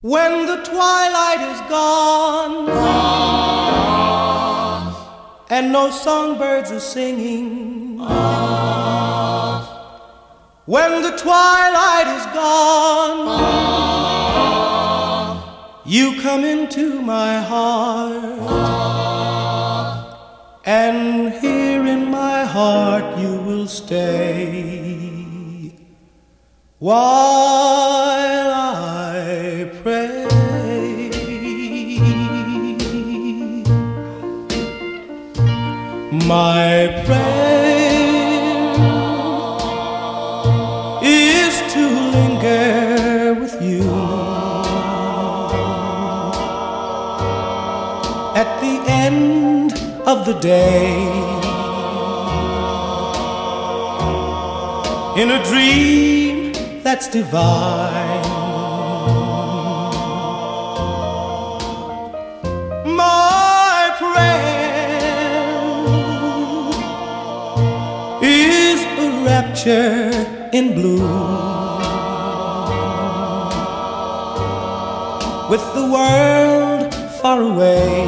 When the twilight is gone and no songbirds are singing, when the twilight is gone, you come into my heart, and here in my heart you will stay while I pray. My prayer is to linger with you at the end of the day, in a dream that's divine. My prayer is a rapture in blue, with the world far away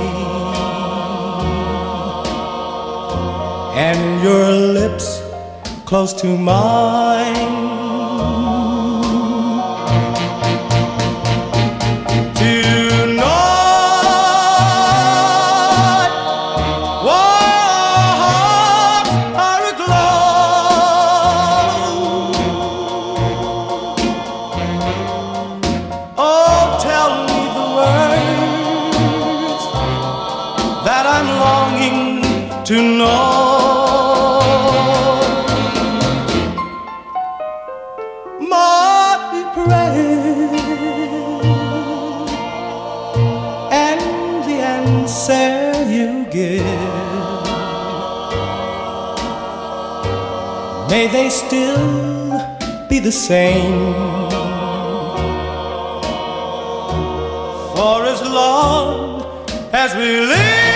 and your lips close to mine. Tonight, walls are aglow. Oh, tell me the words that I'm longing to know. My prayer and the answer you give, may they still be the same. For as long as we live,